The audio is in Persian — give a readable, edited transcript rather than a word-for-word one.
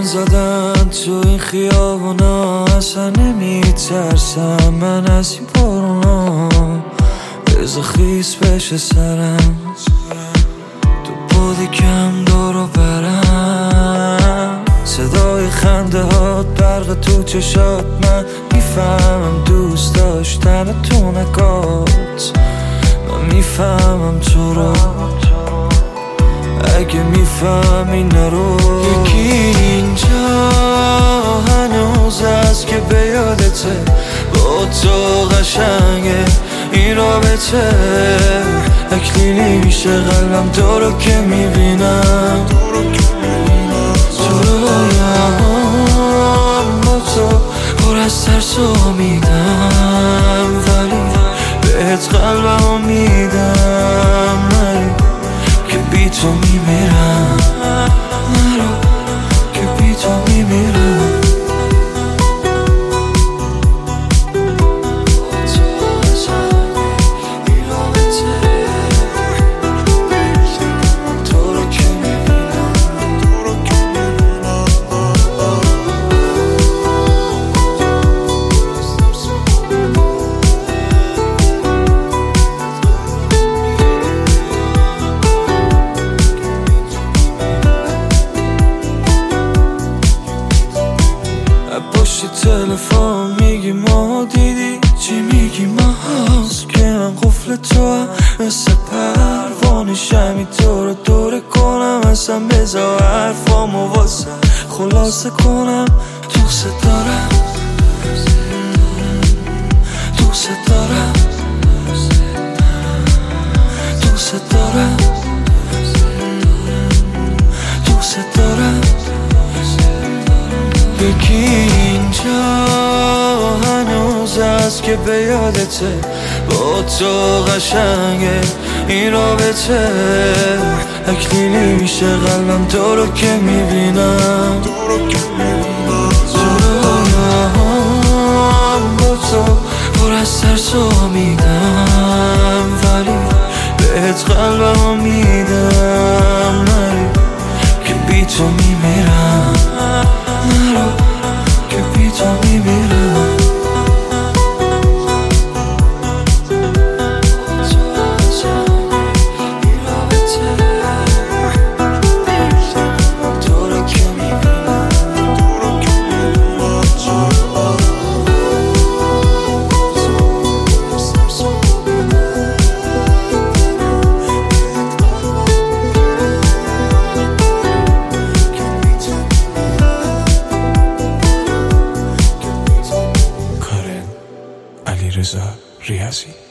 زدن تو این خیابونا، اصلا نمیترسم من از این بارونا. بذار خیس بشه سرم، تو بودی کم دارو برم. صدای خنده هات، برق تو چشات، من میفهمم دوست داشتن تو نگات. من میفهمم تو رو، اگه میفهمی نرو. یکی اینجا هنوز هست که به یادته، با تو قشنگه این رابطه. اکلیلی میشه قلبم تو رو که میبینم. تو رویام با تو پر از ترس و امیدم، ولی بهت قلبم میدم. که بی تو میمیرم، نرو که بی تو میمیرم. پشت تلفن میگی ما دیدی چی میگی، ما هست که من قفل تو هم مثل پروانشم. تو رو دوره کنم اصلا، بذار حرفامو واسه خلاصه کنم. دوست دارم، دوست دارم، دوست دارم، دوست دارم. یکی اینجا هنوز هست که به یادته، با تو قشنگه این رابطه. اکلیلی میشه قلبم تو رو که میبینم. تو رویام با تو پر از ترس و امیدم، ولی بهت قلبم میدم. که بی تو میمیرم، نرو که بی تو میمیرم. علیرضا ریاضی.